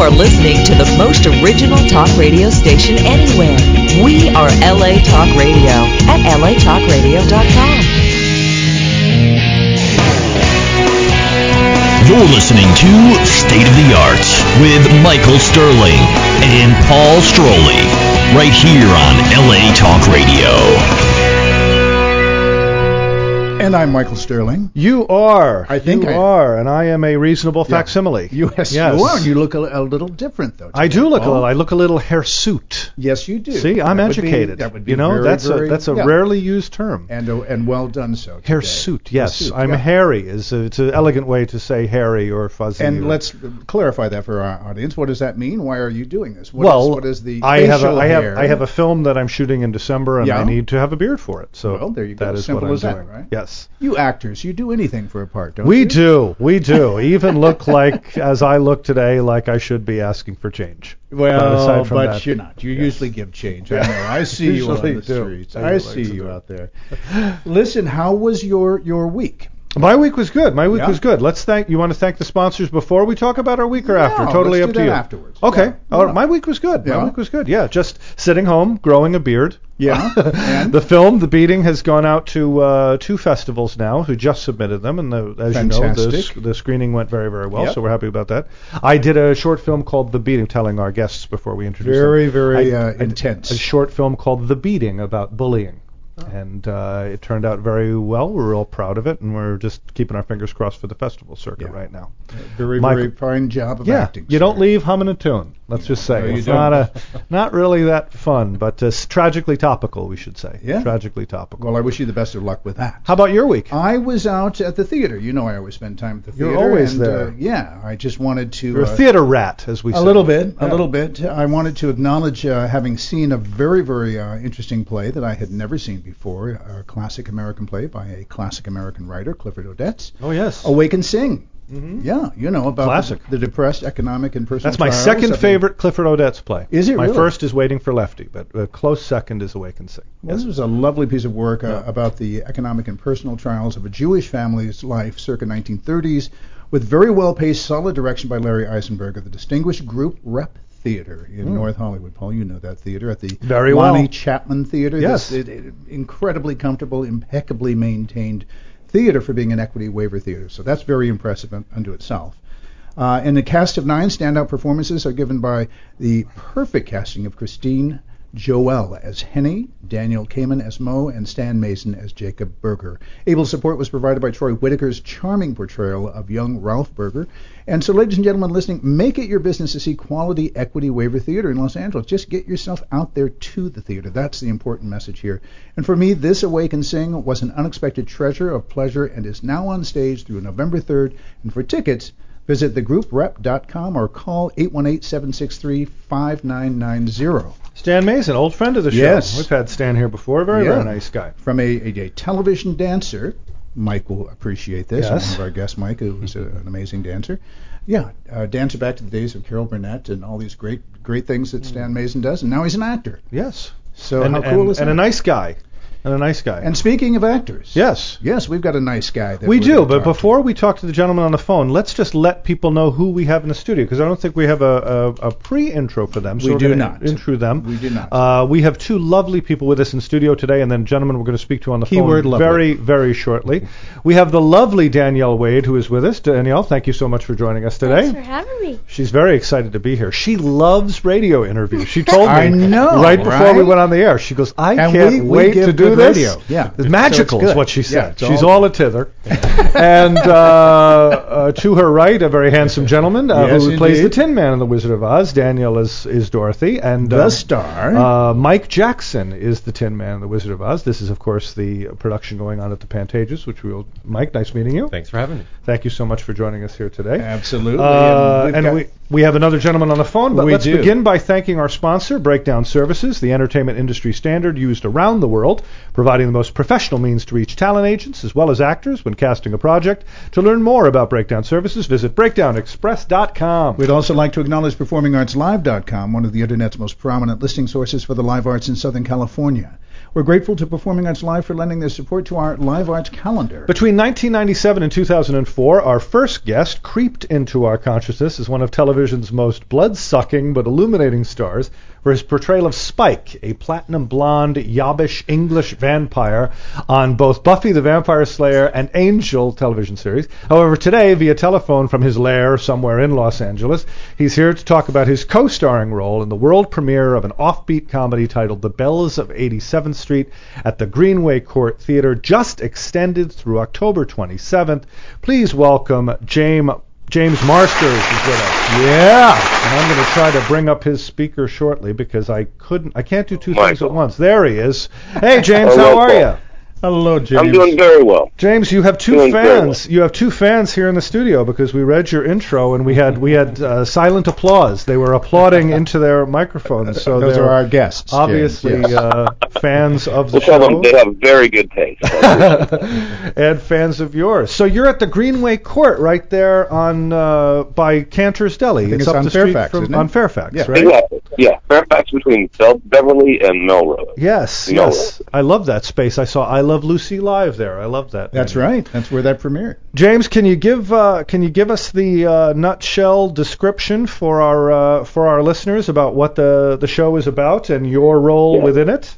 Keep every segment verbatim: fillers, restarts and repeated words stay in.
are listening to the most original talk radio station anywhere. We are L A Talk Radio at L A talk radio dot com. You're listening to State of the Art with Michael Sterling and Paul Stroley, right here on L A Talk Radio. And I'm Michael Sterling. You are. I think you I are, and I am a reasonable Yeah. facsimile. You, yes, yes. you are. You look a, a little different, though. I today, do look Paul. a little. I look a little hirsute. Yes, you do. See, I'm That would be- educated. that would be you know, very, that's very, a that's a yeah. rarely used term. and uh, and well done so. today. Hirsute, yes. Hirsute, I'm yeah. hairy. Is a, it's an elegant way to say hairy or fuzzy. And or, let's clarify that for our audience. What does that mean? Why are you doing this? What well, is, what is the I have a, facial I have hair? I have a film that I'm shooting in December, and Yeah. I need to have a beard for it. So Well, there you go. that is Simple what I'm as that, doing. right? Yes. You actors, you do anything for a part, don't We you? do, we do. Even look like, as I look today, like I should be asking for change. Well, But aside from but that, you're not. You yes. usually give change. I know. I see you on Usually the do. streets. I I like see to you do. out there. Listen, how was your your week? My week was good. My week Yeah. was good. Let's thank. You want to thank the sponsors before we talk about our week or after? No, Totally let's up do to that you. afterwards. Okay. Yeah. Oh, Yeah. my week was good. Yeah. My week was good. Yeah, just sitting home, growing a beard. Yeah. And? The film, The Beating, has gone out to uh, two festivals now who just submitted them, and the, as you know, the, Fantastic. the screening went very, very well. Yep. So we're happy about that. I did a short film called The Beating, telling our guests before we introduce Very, them. very I- uh, I did intense. A short film called The Beating about bullying. And uh, it turned out very well. We're real proud of it, and we're just keeping our fingers crossed for the festival circuit Yeah. right now. Very, Michael- very fine job of Yeah, acting. you sir. don't leave humming a tune. Let's just say No, you it's don't. not a, not really that fun, but uh, s- tragically topical, we should say. Yeah. Tragically topical. Well, I wish you the best of luck with that. How about your week? I was out at the theater. You know I always spend time at the You're theater. always and, there. Uh, yeah, I just wanted to... You're a uh, theater rat, as we say. A little bit, a Yeah. little bit. I wanted to acknowledge uh, having seen a very, very uh, interesting play that I had never seen before, a classic American play by a classic American writer, Clifford Odets. Oh yes. Awake and Sing. Mhm. Yeah, you know about Classic. The, the depressed economic and personal That's my trials second of the- favorite Clifford Odets play. Is it My really? first is Waiting for Lefty, but a close second is Awake and Sing. Well, Yes. this was a lovely piece of work uh, Yeah. about the economic and personal trials of a Jewish family's life circa nineteen thirties, with very well-paced, solid direction by Larry Eisenberg of the distinguished Group Rep Theater in Mm. North Hollywood. Paul, you know that theater at the Very Lonnie well. Chapman Theater. Yes. This, it, it, incredibly comfortable, impeccably maintained theater for being an equity waiver theater. So that's very impressive un- unto itself. Uh, in the cast of nine, standout performances are given by the perfect casting of Christine Joel as Henny, Daniel Kamen as Mo, and Stan Mason as Jacob Berger. Able support was provided by Troy Whitaker's charming portrayal of young Ralph Berger. And so, ladies and gentlemen listening, make it your business to see quality equity waiver theater in Los Angeles. Just get yourself out there to the theater. That's the important message here. And for me, this Awake and Sing was an unexpected treasure of pleasure and is now on stage through November third. And for tickets, visit the group rep dot com or call eight one eight, seven six three, five nine nine zero. Stan Mason, old friend of the show. Yes. We've had Stan here before. Very, Yeah. very nice guy. From a, a, a television dancer, Mike will appreciate this. Yes. One of our guests, Mike, who was a, an amazing dancer. Yeah, uh, dancer back to the days of Carol Burnett and all these great great things that Stan Mason does, and now he's an actor. Yes. So and, how cool and, is and that? a nice guy. And a nice guy. And speaking of actors, yes. yes, we've got a nice guy. That We we're do, gonna but talk to. before we talk to the gentleman on the phone, let's just let people know who we have in the studio, because I don't think we have a, a, a pre-intro for them. So We we're do gonna not. intro them. We do not. Uh, we have two lovely people with us in studio today, and then gentlemen we're going to speak to on the Keyword phone lovely. very, very shortly. We have the lovely Danielle Wade who is with us. Danielle, thank you so much for joining us today. Thanks for having me. She's very excited to be here. She loves radio interviews. She told me I know, right before right? we went on the air. She goes, I And can't we- we wait give to do good this. radio. Yeah. It's So it's magical is good. what she Yeah, said. it's She's all all a tither. And uh, uh, to her right, a very handsome gentleman uh, Yes, who plays the indeed. Tin Man in The Wizard of Oz. Daniel is, is Dorothy. And The uh, star. Uh, Mike Jackson is the Tin Man in The Wizard of Oz. This is, of course, the production going on at the Pantages, which we will... Mike, nice meeting you. Thanks for having me. Thank you so much for joining us here today. Absolutely. Uh, we've and got- we, we have another gentleman on the phone, but We let's do. begin by thanking our sponsor, Breakdown Services, the entertainment industry standard used around the world, providing the most professional means to reach talent agents as well as actors when casting a project. To learn more about Breakdown Services, visit breakdown express dot com. We'd also like to acknowledge performing arts live dot com, one of the Internet's most prominent listing sources for the live arts in Southern California. We're grateful to Performing Arts Live for lending their support to our Live Arts calendar. Between nineteen ninety-seven and two thousand four, our first guest creeped into our consciousness as one of television's most blood-sucking but illuminating stars for his portrayal of Spike, a platinum blonde, yobbish English vampire on both Buffy the Vampire Slayer and Angel television series. However, today, via telephone from his lair somewhere in Los Angeles, he's here to talk about his co-starring role in the world premiere of an offbeat comedy titled The Bells of eighty-seventh Street at the Greenway Court Theater, just extended through October twenty-seventh. Please welcome James James Marsters is with us. Yeah. And I'm going to try to bring up his speaker shortly because I couldn't, I can't do two Michael. things at once. There he is. Hey, James, Hello, how are Paul. you? Hello, James. I'm doing very well. James, you have two Doing very fans. You have two fans here in the studio because we read your intro and we had we had uh, silent applause. They were applauding into their microphones. So Those they're are our guests, obviously James, yes. uh, fans of the We'll tell them show they have very good taste. and fans of yours. So you're at the Greenway Court right there on uh, by Cantor's Deli. think it's it's up on the street Fairfax, from isn't it? on Fairfax, Yeah. right? Exactly. Yeah, Fairfax between Bel- Beverly and Melrose. Yes, No. yes. I love that space. I saw I Love Lucy live there. I love that. That's right. That's where that premiered. James, can you give uh, can you give us the uh, nutshell description for our uh, for our listeners about what the the show is about and your role Yeah. within it?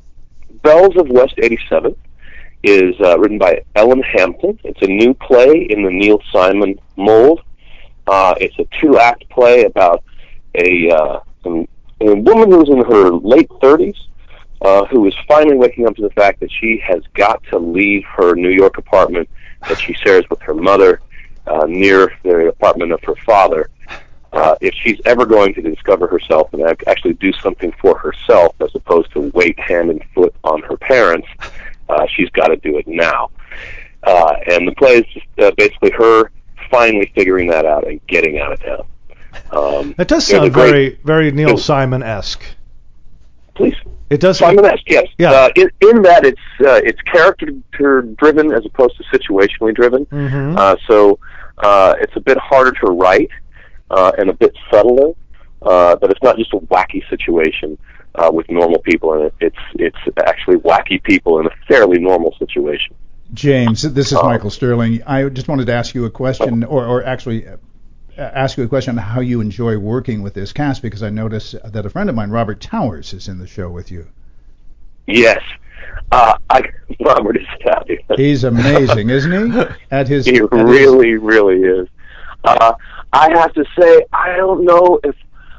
Bells of West eighty-seven is uh, written by Ellen Hampton. It's a new play in the Neil Simon mold. Uh, it's a two-act play about a, uh, a, a woman who's in her late thirties uh, who is finally waking up to the fact that she has got to leave her New York apartment that she shares with her mother uh, near the apartment of her father. Uh, if she's ever going to discover herself and ac- actually do something for herself as opposed to wait hand and foot on her parents, uh, she's got to do it now. Uh, and the play is just uh, basically her finally figuring that out and getting out of town. Um, It does there's a sound great- very very Neil Yeah. Simon-esque. Please. It does. Simon-esque, yes. Yeah. Uh, in, in that it's uh, it's character-driven as opposed to situationally driven. Mhm. Uh, so uh, it's a bit harder to write uh, and a bit subtler, uh, but it's not just a wacky situation uh, with normal people in it. It's it's actually wacky people in a fairly normal situation. James, this is Uh, Michael Sterling. I just wanted to ask you a question, or, or actually uh, ask you a question on how you enjoy working with this cast, because I noticed that a friend of mine, Robert Towers, is in the show with you. Yes. Uh, I, Robert is fabulous. He's amazing, isn't he? At his, He at his- really, really is. Uh, I have to say, I don't know if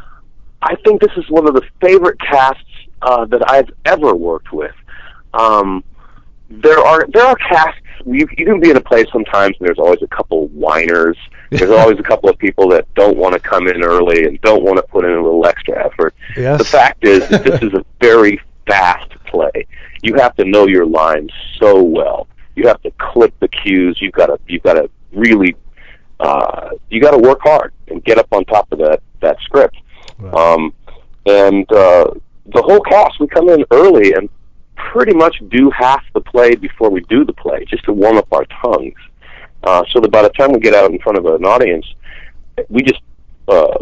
I think this is one of the favorite casts uh, that I've ever worked with. Um, there are there are casts. You, you can be in a play sometimes, and there's always a couple whiners. There's always a couple of people that don't want to come in early and don't want to put in a little extra effort. Yes. The fact is that this is a very fast play. You have to know your lines so well. You have to clip the cues. You've got to you've got to really uh, you got to work hard and get up on top of that that script. Right. Um, and uh, the whole cast, we come in early and pretty much do half the play before we do the play, just to warm up our tongues. Uh, so that by the time we get out in front of an audience, we just uh,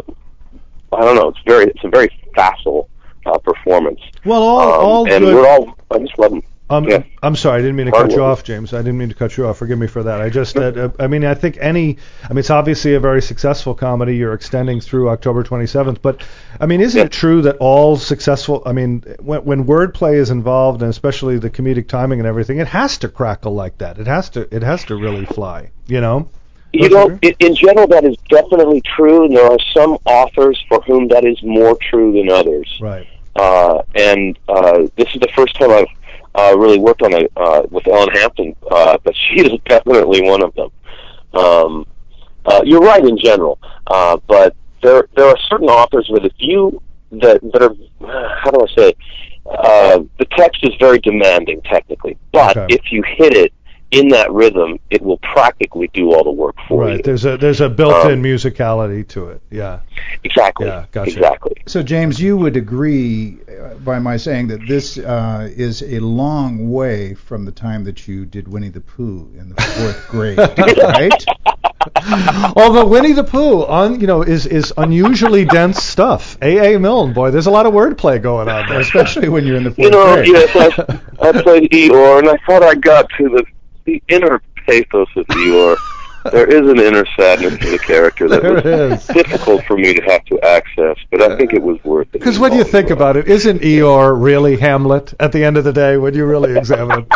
I don't know. It's very it's a very facile uh, performance. Well, all Um, all and good. we're all I just love them. Um, Yeah. I'm sorry, I didn't mean to Hard cut you work. off, James. I didn't mean to cut you off. Forgive me for that. I just, uh, I mean, I think any, I mean, it's obviously a very successful comedy. You're extending through October twenty-seventh, but I mean, isn't Yeah. it true that all successful? I mean, when, when wordplay is involved, and especially the comedic timing and everything, it has to crackle like that. It has to, it has to really fly. You know? You Don't know, agree? in, in general, that is definitely true, and there are some authors for whom that is more true than others. Right. Uh, and uh, this is the first time I've uh, really worked on a uh, with Ellen Hampton, uh, but she is definitely one of them. Um, uh, you're right in general, uh, but there there are certain authors with a few that that are how do I say uh, the text is very demanding technically, but Okay. if you hit it in that rhythm, it will practically do all the work for Right. you. There's a there's a built-in Um, musicality to it. Yeah. Exactly. Yeah, gotcha. Exactly. So, James, you would agree uh, by my saying that this uh, is a long way from the time that you did Winnie the Pooh in the fourth grade, right? Although Winnie the Pooh, on you know, is is unusually dense stuff. A. A. Milne, boy, there's a lot of wordplay going on there, especially when you're in the fourth You know, grade. yes, I, I played Eeyore, and I thought I got to the, the inner pathos of Eeyore. There is an inner sadness to the character that There was is. difficult for me to have to access, but I think it was worth it. Because when you think about it, isn't Eeyore really Hamlet at the end of the day when you really examine it?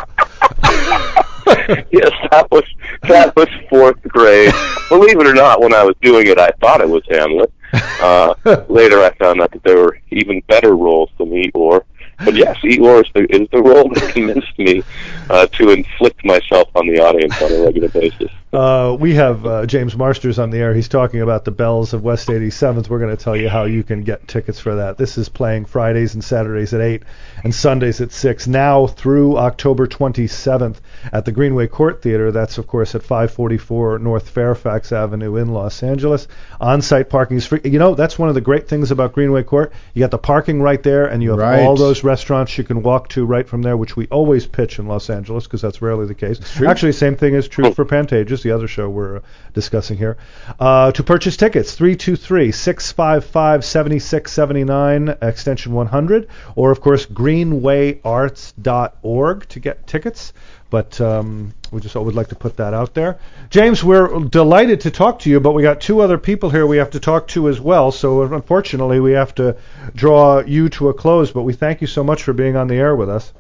Yes, that was that was fourth grade. Believe it or not, when I was doing it, I thought it was Hamlet. Uh, later, I found out that there were even better roles than Eeyore. But yes, Eeyore is the, is the role that convinced me uh, to inflict myself on the audience on a regular basis. Uh, we have uh, James Marsters on the air. He's talking about the Bells of West eighty-seventh. We're going to tell you how you can get tickets for that. This is playing Fridays and Saturdays at eight and Sundays at six, now through October twenty-seventh at the Greenway Court Theater. That's, of course, at five forty-four North Fairfax Avenue in Los Angeles. On-site parking is free. You know, that's one of the great things about Greenway Court. You got the parking right there, and you have Right. all those restaurants you can walk to right from there, which we always pitch in Los Angeles because that's rarely the case. Actually, same thing is true for Pantages, the other show we're uh, discussing here. Uh, to purchase tickets, three two three, six five five, seven six seven nine, extension one hundred, or, of course, greenway arts dot org to get tickets. But um, we just would like to put that out there. James, we're delighted to talk to you, but we got two other people here we have to talk to as well. So unfortunately, we have to draw you to a close. But we thank you so much for being on the air with us.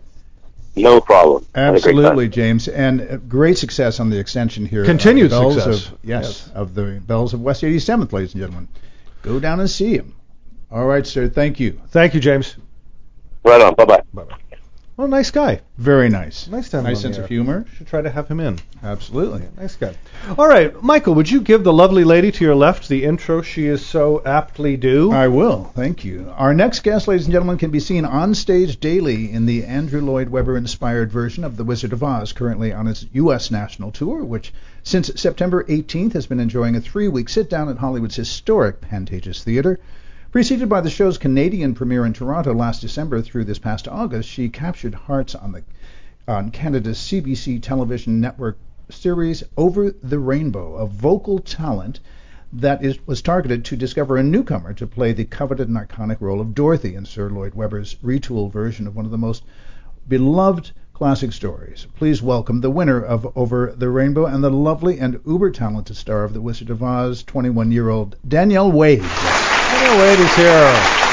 No problem. Had a great time. Absolutely, James, and uh, great success on the extension here. Continued of the Bells success. Of, yes, Yes. of the Bells of West eighty-seventh, ladies and gentlemen. Go down and see him. All right, sir. Thank you. Thank you, James. Right on. Bye-bye. Bye-bye. Well, nice guy. Very nice. Nice to have him Nice on sense the of air. humor. Should try to have him in. Absolutely. Nice guy. All right, Michael, would you give the lovely lady to your left the intro she is so aptly due? I will. Thank you. Our next guest, ladies and gentlemen, can be seen on stage daily in the Andrew Lloyd Webber-inspired version of The Wizard of Oz, currently on its U S national tour, which since September eighteenth has been enjoying a three-week sit-down at Hollywood's historic Pantages Theatre. Preceded by the show's Canadian premiere in Toronto last December through this past August, she captured hearts on the on Canada's C B C television network series Over the Rainbow, a vocal talent that is, was targeted to discover a newcomer to play the coveted and iconic role of Dorothy in Sir Lloyd Webber's retooled version of one of the most beloved classic stories. Please welcome the winner of Over the Rainbow and the lovely and uber-talented star of The Wizard of Oz, twenty-one-year-old Danielle Wade. Danielle Wade is here.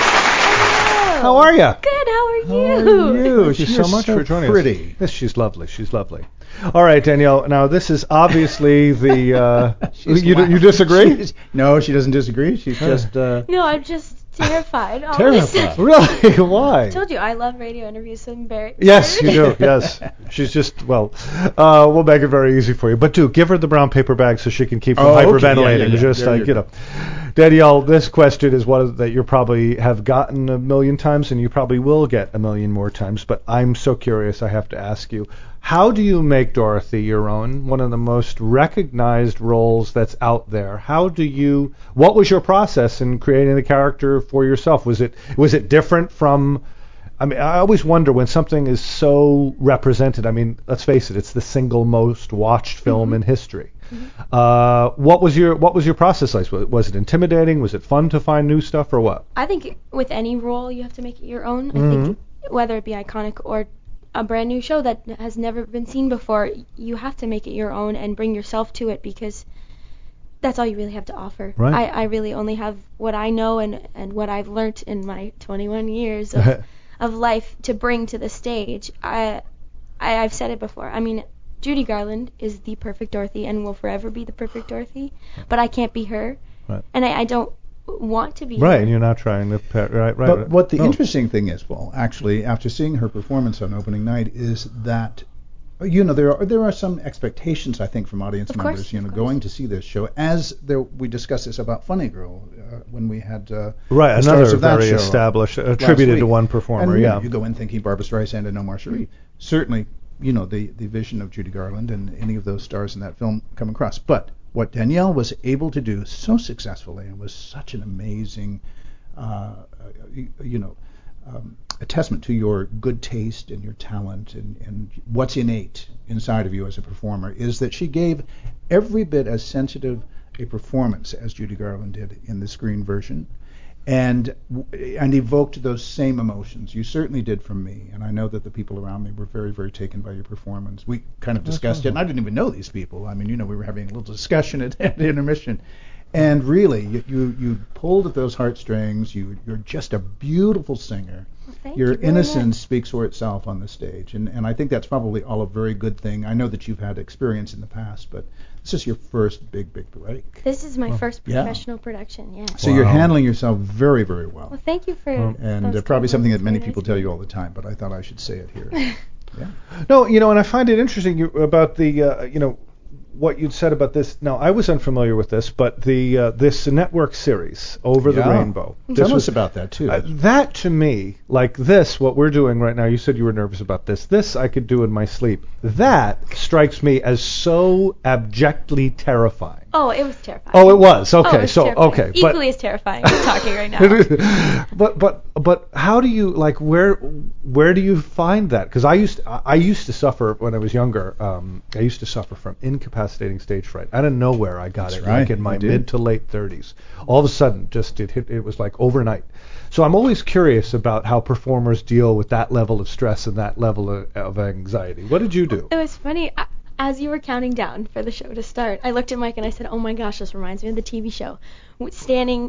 How are you? Good, how are you? How are you? Thank you so You're much so for joining pretty. us. Yes, she's lovely. She's lovely. All right, Danielle. Now, this is obviously the... Uh, She's you, laughing. you disagree? She's- no, she doesn't disagree. She's just... Uh, No, I'm just terrified. honestly. Terrified. Really? Why? I told you, I love radio interviews, so I'm very Yes, you do. Yes. She's just, well, uh, we'll make it very easy for you. But do give her the brown paper bag so she can keep from Oh, okay. hyperventilating. Yeah, yeah, yeah. Just, There uh, you you know. Danielle, this question is one that you probably have gotten a million times, and you probably will get a million more times. But I'm so curious, I have to ask you. How do you make Dorothy your own, one of the most recognized roles that's out there? How do you, what was your process in creating the character for yourself? Was it was it different from, I mean, I always wonder when something is so represented. I mean, let's face it, it's the single most watched film Mm-hmm. in history. Mm-hmm. Uh, what was your what was your process like? Was it intimidating? Was it fun to find new stuff, or what? I think with any role, you have to make it your own. I Mhm. think whether it be iconic or a brand new show that has never been seen before, you have to make it your own and bring yourself to it because that's all you really have to offer. Right. I, I really only have what I know and, and what I've learnt in my twenty-one years of, of life to bring to the stage. I, I I've said it before. I mean, Judy Garland is the perfect Dorothy and will forever be the perfect Dorothy, but I can't be her, Right. and I, I don't want to be Right, her. and you're not trying to, pa- right, right. But right. what the No. interesting thing is, well, actually, after seeing her performance on opening night, is that, you know, there are there are some expectations, I think, from audience Of members, course, you know, of going course. to see this show. As there, we discussed this about Funny Girl uh, when we had uh, Right, the stars another of that very show established, last attributed to week. one performer, and, you know, yeah. you go in thinking Barbra Streisand and Omar Sharif. Certainly, you know, the, the vision of Judy Garland and any of those stars in that film come across. But what Danielle was able to do so successfully and was such an amazing, uh, you, you know, um, a testament to your good taste and your talent and, and what's innate inside of you as a performer, is that she gave every bit as sensitive a performance as Judy Garland did in the screen version, and and evoked those same emotions. You certainly did from me, and I know that the people around me were very, very taken by your performance. We kind of discussed it, and I didn't even know these people. I mean, you know, we were having a little discussion at, at the intermission. And really, you, you you pulled at those heartstrings. You you're just a beautiful singer. Well, thank Your you very innocence much. speaks for itself on the stage, and and I think that's probably all a very good thing. I know that you've had experience in the past, but this is your first big big break. This is my first Yeah. professional production. Yeah. So Wow. you're handling yourself very very well, Well, thank you for. and those uh, probably something that compliments. many Very people nice. tell you all the time. But I thought I should say it here. Yeah. No, you know, and I find it interesting you, about the, uh, you know, what you'd said about this. Now, I was unfamiliar with this, but the uh, this network series, Over the Yeah. Rainbow. This Tell was- us about that too. Uh, that to me, like this, what we're doing right now, you said you were nervous about this. This I could do in my sleep. That strikes me as so abjectly terrifying. Oh, it was terrifying. Oh, it was. Oh, Okay, it was so terrifying. okay, Equally as terrifying as talking right now. but but but how do you like where where do you find that? Because I used I I used to suffer when I was younger. Um, I used to suffer from incapacitating stage fright. Out of nowhere, I got That's it. right, Like in my you did. mid to late thirties. All of a sudden, just it hit. It was like overnight. So I'm always curious about how performers deal with that level of stress and that level of, of anxiety. What did you do? It was funny. I, as you were counting down for the show to start, I looked at Mike and I said, "Oh my gosh, this reminds me of the T V show." W- Standing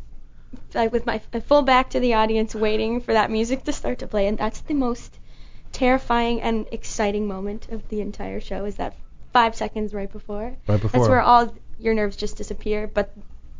like with my f- full back to the audience, waiting for that music to start to play, and that's the most terrifying and exciting moment of the entire show. Is that five seconds right before? Right before. That's where all your nerves just disappear. But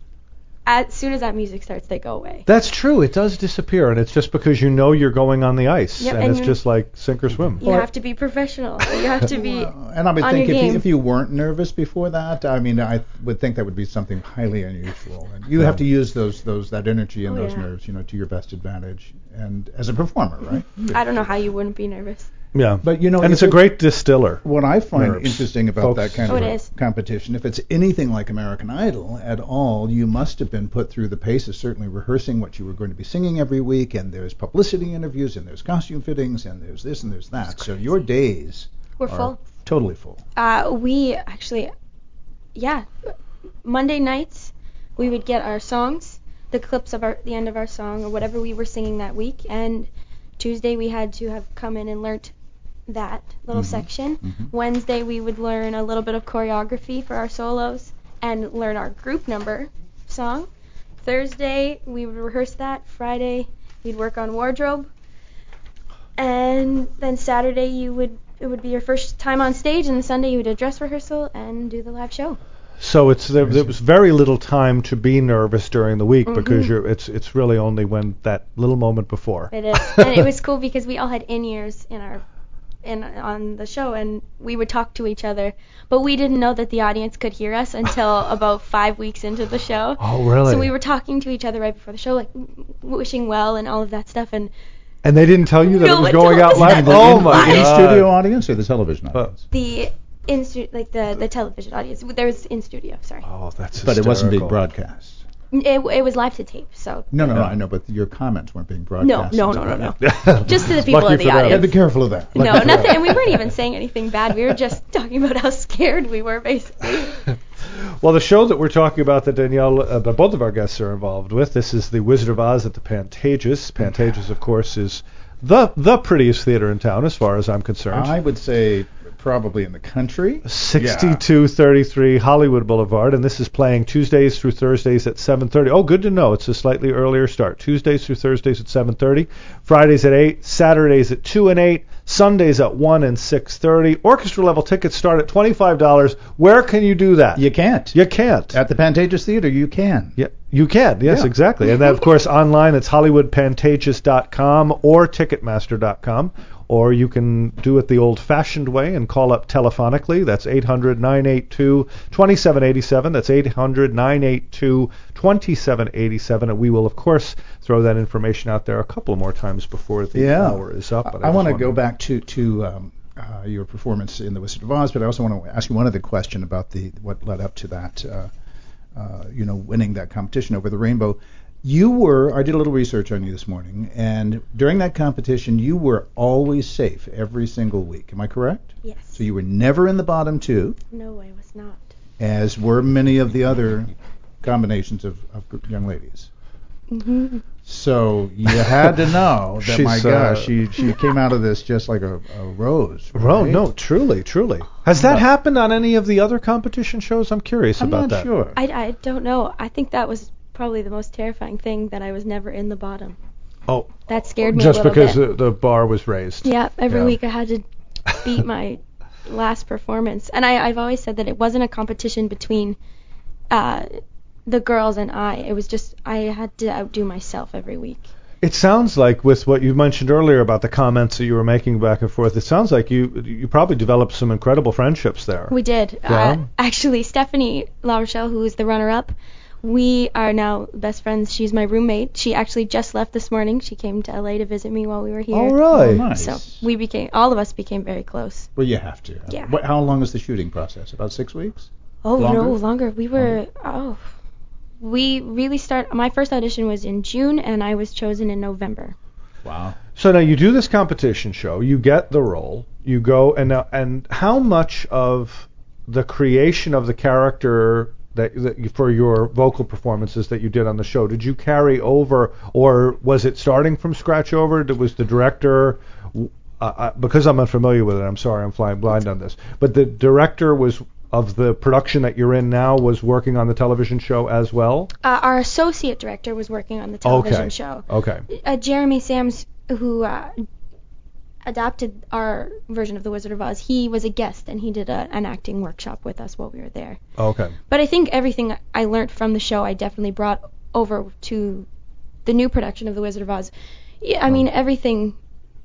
as soon as that music starts, they go away. That's true. It does disappear, and it's just because you know you're going on the ice, Yep, and, and it's you- just like sink or swim. You have to be professional. You have to be Well, and I would on think your if you, game. if you weren't nervous before that, I mean, I would think that would be something highly unusual. And you have to use those those that energy and Oh, those yeah. nerves, you know, to your best advantage. And as a performer, right? I don't know how you wouldn't be nervous. Yeah, But you know, and if it's a it- great distiller. What I find Nerves. interesting about Folks. that kind Oh, of it a is. competition, if it's anything like American Idol at all, you must have been put through the paces, certainly rehearsing what you were going to be singing every week, and there's publicity interviews, and there's costume fittings, and there's this and there's that. So your days We're are full. totally full. Uh, we actually, yeah, Monday nights we would get our songs, the clips of our the end of our song or whatever we were singing that week, and Tuesday we had to have come in and learnt that little Mhm. section. Mhm. Wednesday we would learn a little bit of choreography for our solos and learn our group number song. Thursday we would rehearse that. Friday we'd work on wardrobe, and then Saturday you would it would be your first time on stage, and Sunday you would do a dress rehearsal and do the live show. So it's there, there was very little time to be nervous during the week because Mhm. you're it's it's really only when that little moment before. It is, and it was cool because we all had in-ears in our in on the show, and we would talk to each other, but we didn't know that the audience could hear us until about five weeks into the show. Oh, really? So we were talking to each other right before the show, like w- wishing well and all of that stuff, and And they didn't tell you that No it was one going told out us live. that. Oh In- my in god! studio audience or the television Uh, audience? the in stu- like the the television audience. There was in studio. Sorry, Oh, that's But it wasn't being hysterical. broadcast. it, it was live to tape. So No, no, no, No. I know, but your comments weren't being no, broadcast. no, no, no, no. Just to the people Lucky in the for them. You audience. gotta be careful of that. No, nothing. And we weren't even saying anything bad. We were just talking about how scared we were, basically. Well, the show that we're talking about that Danielle, uh, that both of our guests are involved with, this is the Wizard of Oz at the Pantages. Pantages, of course, is the the prettiest theater in town, as far as I'm concerned. I would say probably in the country. sixty-two thirty-three Hollywood Boulevard, and this is playing Tuesdays through Thursdays at seven thirty. Oh, good to know. It's a slightly earlier start. Tuesdays through Thursdays at seven thirty, Fridays at eight, Saturdays at two and eight, Sundays at one and six thirty. Orchestra level tickets start at twenty-five dollars. Where can you do that? You can't. You can't. At the Pantages Theater, you can. Yeah, you can. Yes, Yeah. exactly. And then, of course, online it's hollywood pantages dot com or ticketmaster dot com. Or you can do it the old-fashioned way and call up telephonically. That's eight hundred, nine eight two, two seven eight seven. That's eight hundred, nine eight two, two seven eight seven. And we will, of course, throw that information out there a couple more times before the Yeah. hour is up. But I, I want to just go wanna- back to to um, uh, your performance in The Wizard of Oz, but I also want to ask you one other question about the what led up to that. Uh, uh, you know, winning that competition over the rainbow. You were, I did a little research on you this morning, and during that competition, you were always safe every single week. Am I correct? Yes. So you were never in the bottom two, No, I was not. as were many of the other combinations of, of young ladies. Mm-hmm. So you had to know that, She's, my uh, gosh, she she came out of this just like a, a rose. Right? Oh, no, truly, truly. Has that But- happened on any of the other competition shows? I'm curious I'm about not that. sure. I, I don't know. I think that was probably the most terrifying thing, that I was never in the bottom. Oh, That scared me just a little because bit. the, the bar was raised. Yeah, every Yeah. week I had to beat my last performance. And I, I've always said that it wasn't a competition between uh, the girls and I. It was just, I had to outdo myself every week. It sounds like, with what you mentioned earlier about the comments that you were making back and forth, it sounds like you you probably developed some incredible friendships there. We did. Yeah. Uh, actually, Stephanie La Rochelle, who is the runner-up, we are now best friends. She's my roommate. She actually just left this morning. She came to L A to visit me while we were here. Oh, really? Oh, nice. So we became, all of us became very close. Well, you have to. Yeah. What, how long was the shooting process? About six weeks? Oh, Longer? no, longer. We were, oh, we really start, my first audition was in June, and I was chosen in November. Wow. So now you do this competition show, you get the role, you go, and now, and how much of the creation of the character that, that you, for your vocal performances that you did on the show, did you carry over, or was it starting from scratch over? Did- Was the director, uh, uh, because I'm unfamiliar with it, I'm sorry, I'm flying blind on this, but the director was of the production that you're in now was working on the television show as well? Uh, our associate director was working on the television Okay. show. Okay. Uh, Jeremy Sams, who uh, adapted our version of The Wizard of Oz, he was a guest, and he did a, an acting workshop with us while we were there. Okay. But I think everything I learned from the show, I definitely brought over to the new production of The Wizard of Oz. Yeah, I mean, everything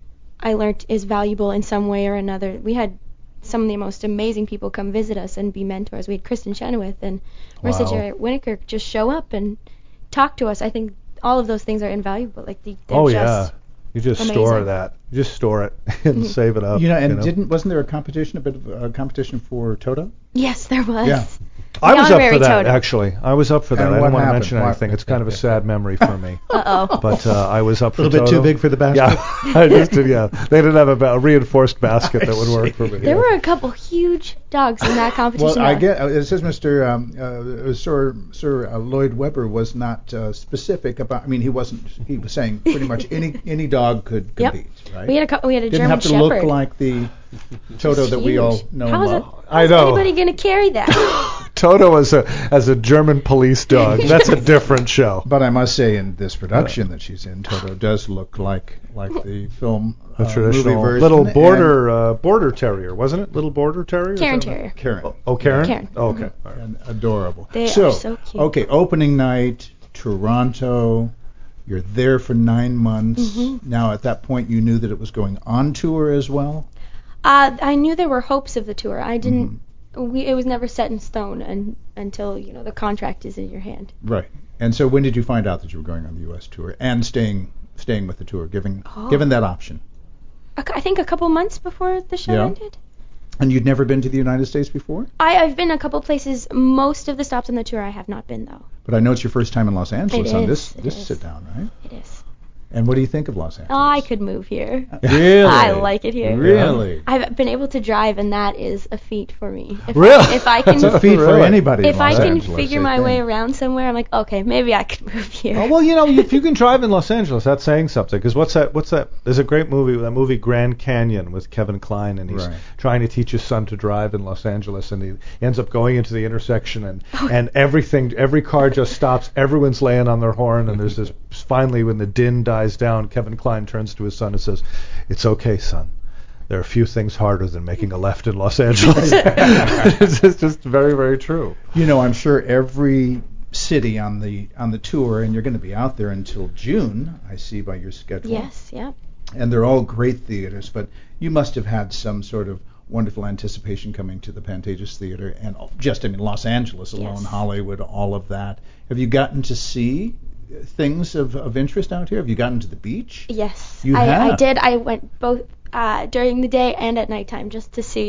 I learned is valuable in some way or another. We had some of the most amazing people come visit us and be mentors. We had Kristen Chenoweth and Marissa Wow. Jarrett Winokur just show up and talk to us. I think all of those things are invaluable. Like the, they're Oh, just, yeah. You just store amazing. that. You just store it and save it up. You know, and didn't wasn't there a competition, a bit of a competition for Toto? Yes, there was. Yeah. I was up for honorary that, Toto. actually. I was up for that. And I what didn't want to happened? mention What- anything. It's kind of a sad memory for me. Uh-oh. But uh, I was up for A little bit Toto. too big for the basket? Yeah, I just did, yeah. They didn't have a, ba- a reinforced basket that would work for me. There were a couple huge dogs in that competition. Well, I get uh, it says Mister Um, uh, Sir Sir uh, Lloyd Webber was not uh, specific about. I mean, he wasn't. He was saying pretty much any any dog could Yep. compete, right? We had a cou- we had a Didn't German have to Shepherd. look like the Toto that we all Huge. know How and is, it, love. how I is know. anybody going to carry that? Toto as a as a German police dog. That's a different show. But I must say, in this production that she's in, Toto does look like like the film The uh, traditional movie version. little and border uh, border terrier, wasn't it? Little border terrier. Is Karen that right? Terrier. Karen. Oh, Karen. Karen. Oh, okay. All right. And adorable. They so, are so cute. Okay, opening night, Toronto. You're there for nine months. Mhm. Now, at that point, you knew that it was going on tour as well. Uh, I knew there were hopes of the tour. I didn't. Mm-hmm. We, it was never set in stone and, until you know the contract is in your hand. Right. And so, when did you find out that you were going on the U S tour and staying staying with the tour, given Oh. given that option? A cou- I think a couple months before the show Yeah. ended. And you'd never been to the United States before? I, I've been a couple places. Most of the stops on the tour I have not been though. But I know it's your first time in Los Angeles It on is, this it this is. sit down, right? It is. And what do you think of Los Angeles? I could move here. Really? I like it here. Really? I've been able to drive, and that is a feat for me. If Really? I, if I can, It's a feat for Really? anybody. in if I Los can Angeles, figure I my think. way around somewhere, I'm like, okay, maybe I could move here. Oh, well, you know, if you can drive in Los Angeles, that's saying something. Because what's that? What's that? There's a great movie, that movie Grand Canyon with Kevin Kline, and he's Right. trying to teach his son to drive in Los Angeles, and he ends up going into the intersection, and Oh. and everything, every car just stops. Everyone's laying on their horn, and there's this. Finally, when the din dies down, Kevin Kline turns to his son and says, "It's okay, son. There are few things harder than making a left in Los Angeles." it's just, just very, very true. You know, I'm sure every city on the on the tour, and you're going to be out there until June, I see by your schedule. Yes, yeah. And they're all great theaters, but you must have had some sort of wonderful anticipation coming to the Pantages Theater, and just, I mean, Los Angeles alone, Yes. Hollywood, all of that. Have you gotten to see things of, of interest out here? Have you gotten to the beach? Yes, You I, I have? did. I went both uh, during the day and at nighttime just to see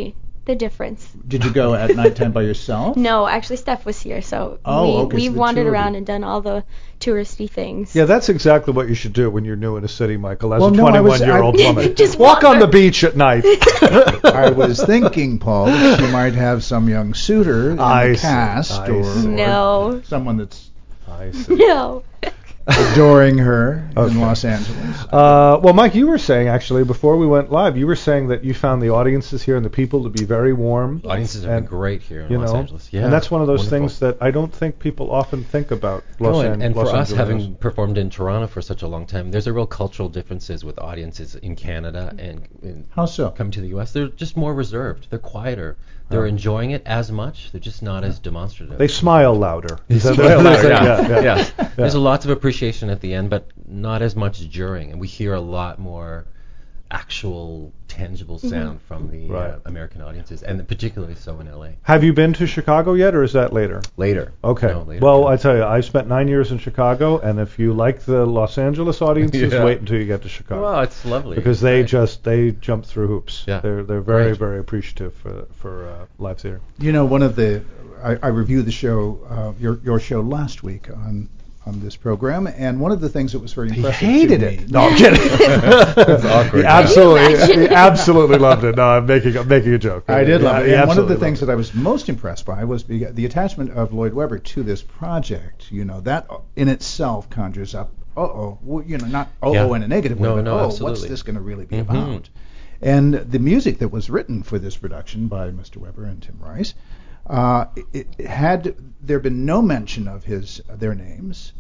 the difference. Did you go at nighttime by yourself? No, actually, Steph was here, so Oh, we okay, we so the wandered two of around you. and done all the touristy things. Yeah, that's exactly what you should do when you're new in a city, Michael, as Well, a no, I was- twenty-one-year-old I- woman. Just Walk on wander. the beach at night. I was thinking, Paul, that she might have some young suitor in I the see, cast, I or, see. or No. someone that's I see. No. adoring her Okay. in Los Angeles. Uh, well, Mike, you were saying, actually, before we went live, you were saying that you found the audiences here and the people to be very warm. Audiences have And, been great here in You Los know, Angeles. Yeah, and that's one of those wonderful. things that I don't think people often think about Los, No, An- and, and Los for us, Angeles. having performed in Toronto for such a long time, there's a real cultural differences with audiences in Canada and in How so? coming to the U S. They're just more reserved. They're quieter. They're enjoying it as much. They're just not as demonstrative. They smile louder. Is that- Smile that's- louder, yeah. yeah, yeah. Yes. Yeah. There's a lots of appreciation at the end, but not as much during. And we hear a lot more actual, tangible sound from the Right. uh, American audiences, and particularly so in L A. Have you been to Chicago yet, or is that later? Later. Okay. No, later, well, yeah. I tell you, I spent nine years in Chicago, and if you like the Los Angeles audiences, Yeah. wait until you get to Chicago. Well, it's lovely. because they Right. just they jump through hoops. Yeah. They're they're very Right. very appreciative for for uh, live theater. You know, one of the I, I reviewed the show, uh, your your show last week on on this program, and one of the things that was very He impressive hated to it. me. No, I'm kidding. It's awkward. He absolutely, he absolutely loved it. No, I'm making I'm making a joke. I did love Yeah, it. he And one of the absolutely things loved that I was most impressed by was the, the attachment of Lloyd Webber to this project. You know, that in itself conjures up, uh-oh, well, you know, not uh-oh Yeah. in a negative No, way, but no, oh, what's absolutely. this going to really be Mhm. about? And the music that was written for this production by Mister Webber and Tim Rice, uh, it, it had there been no mention of his their names,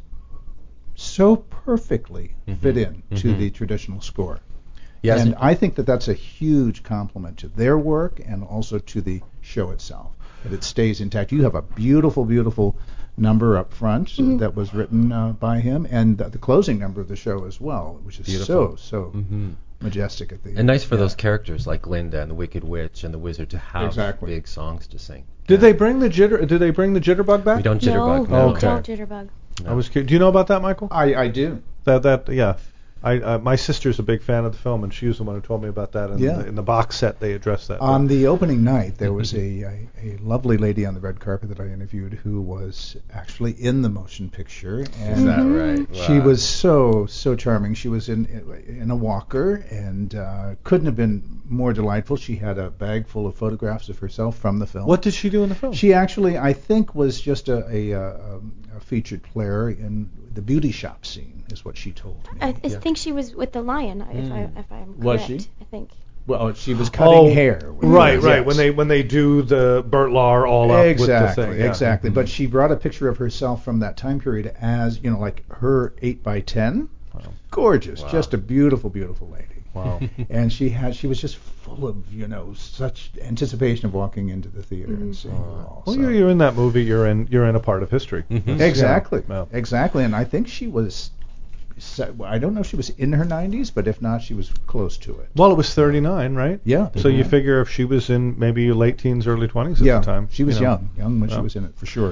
so perfectly fit in to Mhm. the traditional score. Yes. And I think that that's a huge compliment to their work and also to the show itself, that it stays intact. You have a beautiful, beautiful number up front that was written uh, by him, and the, the closing number of the show as well, which is Beautiful. so, so Mhm. majestic at the And nice for yeah. those characters like Glinda and the Wicked Witch and the Wizard to have Exactly. big songs to sing. Did they bring the jitter? Did they bring the jitterbug back? We don't jitterbug. No, No. Okay. don't jitterbug. I was. cu- Do you know about that, Michael? I, I do. That that yeah. I uh, my sister's a big fan of the film, and she was the one who told me about that. And Yeah. the, in the box set, they addressed that. On the opening night, there was a, a, a lovely lady on the red carpet that I interviewed who was actually in the motion picture, and Is that right? she Wow. was so so charming. She was in in a walker and uh, couldn't have been more delightful. She had a bag full of photographs of herself from the film. What did she do in the film? She actually, I think, was just a a, uh, um, a featured player in the beauty shop scene, is what she told me. I, I think she was with the lion, if I if I'm correct. Was she? I think. Well, she was cutting Oh, hair. with Right, her, right. yes. When they when they do the Burt Lahr all up exactly, with the thing. Yeah. exactly. But she brought a picture of herself from that time period as, you know, like her eight by ten. Gorgeous, Wow. just a beautiful, beautiful lady. Wow. And she had, she was just full of, you know, such anticipation of walking into the theater and seeing it all. Well, so- you're, you're in that movie. You're in you're in a part of history. Mhm. Exactly, Yeah. exactly. And I think she was, se- well, I don't know if she was in her nineties, but if not, she was close to it. Well, it was thirty-nine, right? Yeah. So you figure if she was in maybe late teens, early twenties at yeah, the time. she was you know. young, young when she Yeah. was in it for sure.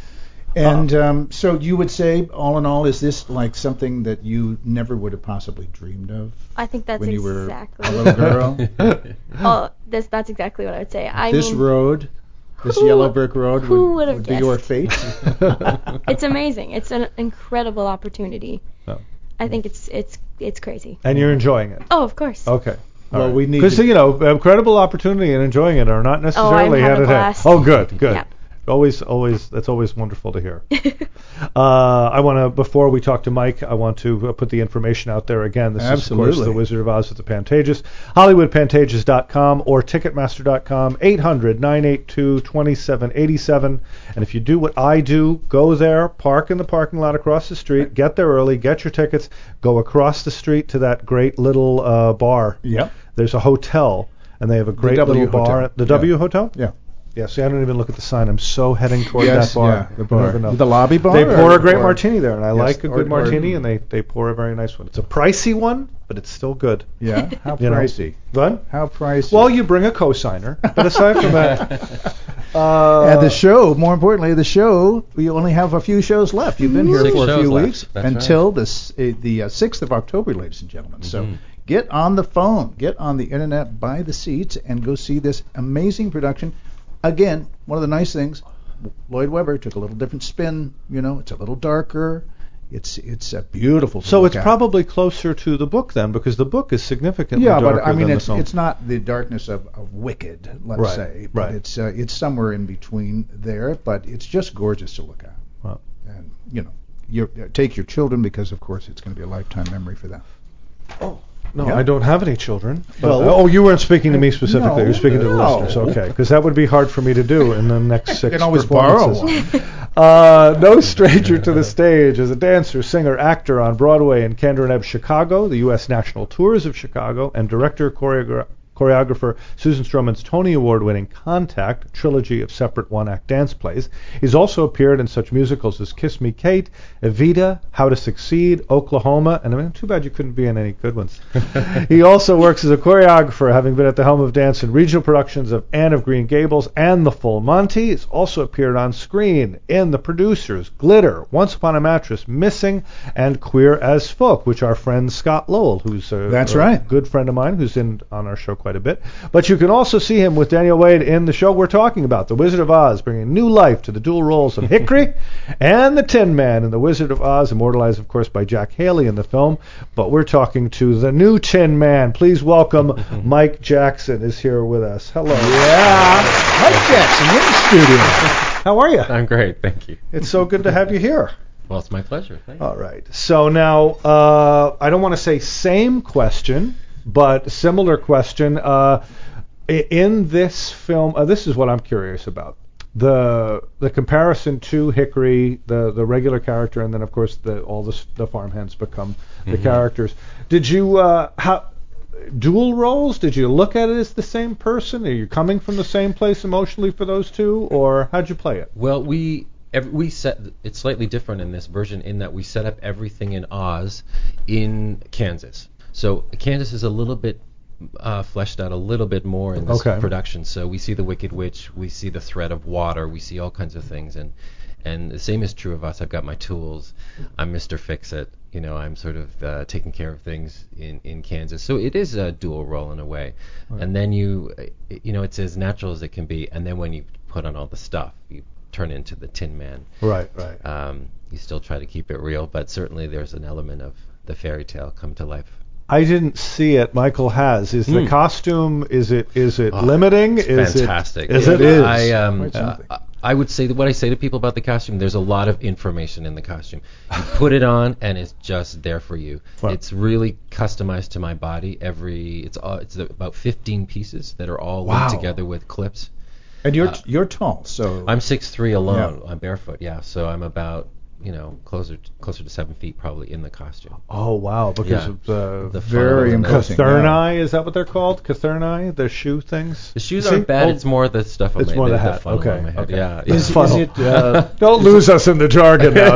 And um, so you would say, all in all, is this like something that you never would have possibly dreamed of I think that's when you were exactly. a little girl? Oh, this that's exactly what I would say. I this mean, road, this who- yellow brick road, who would, would have would be your guessed? fate. it's amazing. It's an incredible opportunity. Oh. I think it's it's it's crazy. And you're enjoying it. Oh, of course. Okay. Well, we need because to- you know, incredible opportunity and enjoying it are not necessarily having hand a in hand. blast. Oh, good, good. Yeah. Always, always. That's always wonderful to hear. uh, I want to, before we talk to Mike, I want to uh, put the information out there again. This is, of Absolutely. course, The Wizard of Oz at the Pantages. Hollywood Pantages dot com or Ticketmaster dot com, eight hundred, nine eight two, two seven eight seven. And if you do what I do, go there, park in the parking lot across the street, get there early, get your tickets, go across the street to that great little uh, bar. Yep. There's a hotel, and they have a great W little bar. Hotel. The Yeah. W Hotel? Yeah. Yeah, see, I don't even look at the sign. I'm so heading toward Yes, that bar. yeah, the I don't bar. even know. The lobby bar. They pour or- a great or- martini there, and I Yes, like a or- good or- martini, and they, they pour a very nice one. It's a pricey one, but it's still good. Yeah. How You know. pricey? What? How pricey? Well, you bring a cosigner, but aside from that, uh, and the show, more importantly, the show, we only have a few shows left. You've been here Six for a shows few left. weeks That's until the s- uh, the uh, sixth of October, ladies and gentlemen. So Mhm. get on the phone, get on the internet, buy the seats, and go see this amazing production. Again, one of the nice things, Lloyd Webber took a little different spin. You know, it's a little darker. It's it's a beautiful. To So look it's at. probably closer to the book then, because the book is significantly Yeah, darker but I mean, than it's the film. it's not the darkness of, of Wicked, let's Right, say, but right. it's uh, it's somewhere in between there. But it's just gorgeous to look at, Wow. and you know, you take your children because of course it's going to be a lifetime memory for them. Oh. No, Yeah. I don't have any children. But, Well, oh, you weren't speaking to me specifically. no, You're speaking to the no. listeners. Okay, because that would be hard for me to do in the next six You can always borrow performances. one. Uh, no stranger to the stage as a dancer, singer, actor on Broadway in Kander and Ebb, Chicago, the U S National Tours of Chicago, and director, choreogra- choreographer Susan Stroman's Tony Award-winning Contact, a trilogy of separate one-act dance plays. He's also appeared in such musicals as Kiss Me Kate, Evita, How to Succeed, Oklahoma, and I mean, too bad you couldn't be in any good ones. He also works as a choreographer, having been at the helm of dance in regional productions of Anne of Green Gables and The Full Monty. He's also appeared on screen in The Producers, Glitter, Once Upon a Mattress, Missing, and Queer as Folk, which our friend Scott Lowell, who's a, That's a right. good friend of mine, who's in on our show quite a bit. But you can also see him with Daniel Wade in the show we're talking about, The Wizard of Oz, bringing new life to the dual roles of Hickory and the Tin Man in The Wizard of Oz, immortalized, of course, by Jack Haley in the film. But we're talking to the new Tin Man. Please welcome Mike Jackson is here with us. Hello. Yeah, Mike Jackson in the studio. How are you? I'm great, thank you. It's so good to have you here. Well, it's my pleasure. Thank you. All right. So now, uh, I don't want to say same question, but similar question. Uh, i- in this film, uh, this is what I'm curious about. The the comparison to Hickory, the, the regular character, and then, of course, the, all the, s- the farmhands become the Mhm. characters. Did you, uh, how, dual roles? Did you look at it as the same person? Are you coming from the same place emotionally for those two, or how'd you play it? Well, we ev- we set it's slightly different in this version in that we set up everything in Oz in Kansas. So Kansas is a little bit uh, fleshed out a little bit more in this Okay. production. So we see the Wicked Witch, we see the threat of water, we see all kinds of things, and and the same is true of us. I've got my tools. I'm Mister Fix-It. You know, I'm sort of uh, taking care of things in, in Kansas. So it is a dual role in a way. Right. And then you, uh, you know, it's as natural as it can be. And then when you put on all the stuff, you turn into the Tin Man. Right, right. Um, you still try to keep it real, but certainly there's an element of the fairy tale come to life. I didn't see it. Michael has. Is the Mm. costume? Is it? Is it Oh, limiting? It's is fantastic. It, is It it? is. I um Quite uh, something. I would say that what I say to people about the costume, there's a lot of information in the costume. You put it on and it's just there for you. Wow. It's really customized to my body. Every it's all it's about fifteen pieces that are all Wow. linked together with clips. And you're Uh, you're tall, so I'm six three alone. Yeah. I'm barefoot. Yeah, so I'm about you know closer to, closer to seven feet probably in the costume. Oh wow! Because Yeah. of the, The very funnel and the- impressive. Catherni, is that what they're called? Catherni, the shoe things. The shoes See? aren't bad. Oh, it's more the stuff on it's my more the, the the hat. funnel Okay, on my head. okay. Yeah. Is, yeah. is it uh, Don't lose us in the jargon now.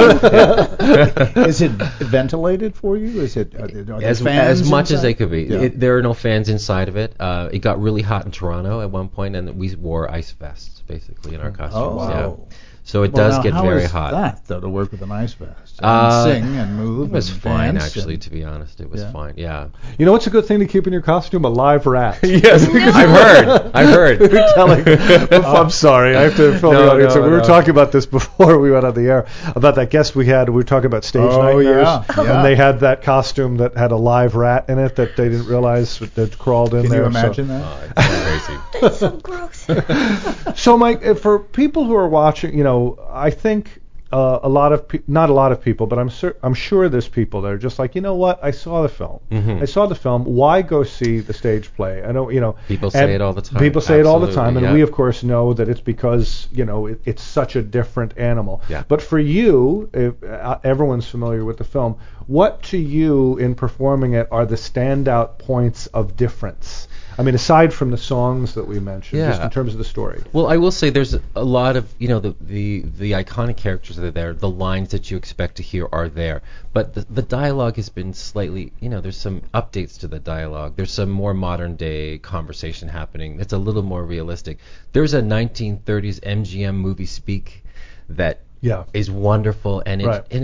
yeah, is it ventilated for you? Is it are there, are there as, fans as much as inside? they could be. Yeah. It, there are no fans inside of it. Uh, it got really hot in Toronto at one point, and we wore ice vests basically in our costumes. Oh, Yeah. wow. So it Well, does now, get how very is hot. that though to work with an ice vest? Uh, and sing and move. It was and fine, dance actually. and- To be honest, it was Yeah. fine. Yeah. You know what's a good thing to keep in your costume? A live rat. Yes, I've heard. I've heard. We were telling. I'm sorry, I have to fill No, the audience. no, we were no. talking about this before we went on the air about that guest we had. We were talking about stage Oh, nightmares, yeah, yeah. and they had that costume that had a live rat in it that they didn't realize that crawled in Can there. you so- imagine that? Oh, it's crazy. That's so gross. So, Mike, uh, for people who are watching, you know, I think uh, a lot of pe- not a lot of people, but I'm sur- I'm sure there's people that are just like, you know what, I saw the film. Mhm. I saw the film. Why go see the stage play? I know, you know. People and say it all the time. People say it all the Absolutely, time, and yeah. we of course know that it's because you know it, it's such a different animal. Yeah. But for you, if, uh, everyone's familiar with the film. What to you in performing it are the standout points of difference? I mean, aside from the songs that we mentioned, just Yeah. in terms of the story. Well, I will say there's a lot of, you know, the, the, the iconic characters that are there. The lines that you expect to hear are there. But the, the dialogue has been slightly, you know, there's some updates to the dialogue. There's some more modern day conversation happening that's a little more realistic. There's a nineteen thirties M G M movie speak that Yeah. is wonderful, and it's Right. and it's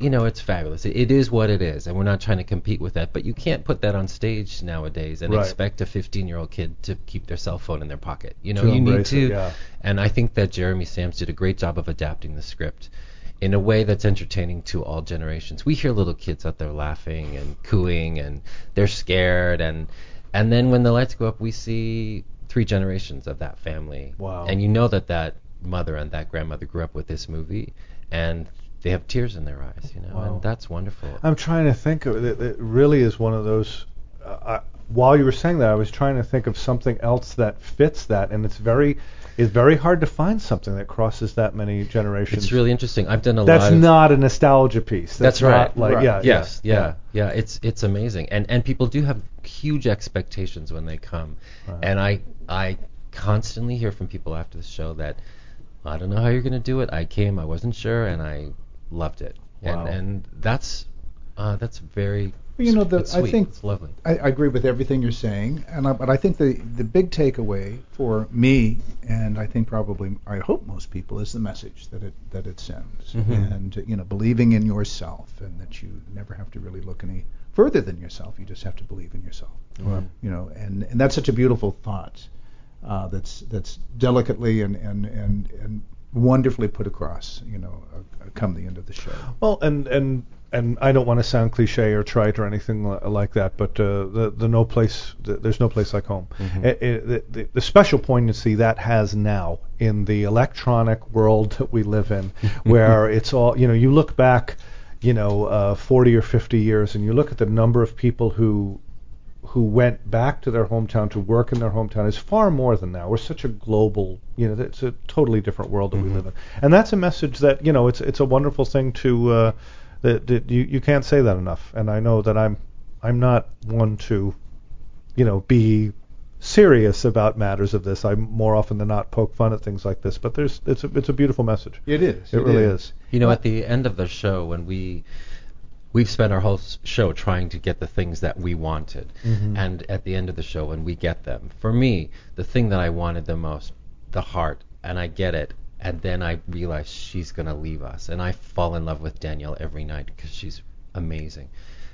you know, it's fabulous. It, it is what it is, and we're not trying to compete with that. But you can't put that on stage nowadays and Right. expect a fifteen-year-old kid to keep their cell phone in their pocket. You know, To you need embrace to. it, yeah. And I think that Jeremy Sams did a great job of adapting the script in a way that's entertaining to all generations. We hear little kids out there laughing and cooing, and they're scared, and and then when the lights go up, we see three generations of that family. Wow. And you know that that mother and that grandmother grew up with this movie, and they have tears in their eyes, you know, Wow. and that's wonderful. I'm trying to think of it. It really is one of those. Uh, I, while you were saying that, I was trying to think of something else that fits that, and it's very, it's very hard to find something that crosses that many generations. It's really interesting. I've done a That's lot of... not a nostalgia piece. That's, That's right. not like Right. yeah, Yes, yeah, yeah, yeah. It's it's amazing, and and people do have huge expectations when they come, Wow. and I I constantly hear from people after the show that I don't know how you're going to do it. I came, I wasn't sure, and I loved it, Wow. and and that's uh, that's very You know, the, it's I sweet. think It's lovely. I, I agree with everything you're saying, and I, but I think the the big takeaway for me, and I think probably I hope most people, is the message that it that it sends, Mhm. and you know, believing in yourself, and that you never have to really look any further than yourself. You just have to believe in yourself. Mhm. You know, and and that's such a beautiful thought. Uh, that's that's delicately and and and and wonderfully put across. You know, uh, come the end of the show. Well, and and and I don't want to sound cliche or trite or anything li- like that, but uh, the the no place the, there's no place like home. Mhm. It, it, the, the, the special poignancy that has now in the electronic world that we live in, where it's all, you know, you look back, you know, uh, forty or fifty years, and you look at the number of people who who went back to their hometown to work in their hometown is far more than now. We're such a global, you know, it's a totally different world that Mhm. we live in, and that's a message that, you know, it's it's a wonderful thing to uh, that, that you you can't say that enough. And I know that I'm I'm not one to, you know, be serious about matters of this. I more often than not poke fun at things like this, but there's it's a it's a beautiful message. It is. It really is. You know, at the end of the show, when we we've spent our whole s- show trying to get the things that we wanted, Mhm. and at the end of the show, when we get them, for me, the thing that I wanted the most, the heart, and I get it, and then I realize she's gonna leave us, and I fall in love with Danielle every night because she's amazing,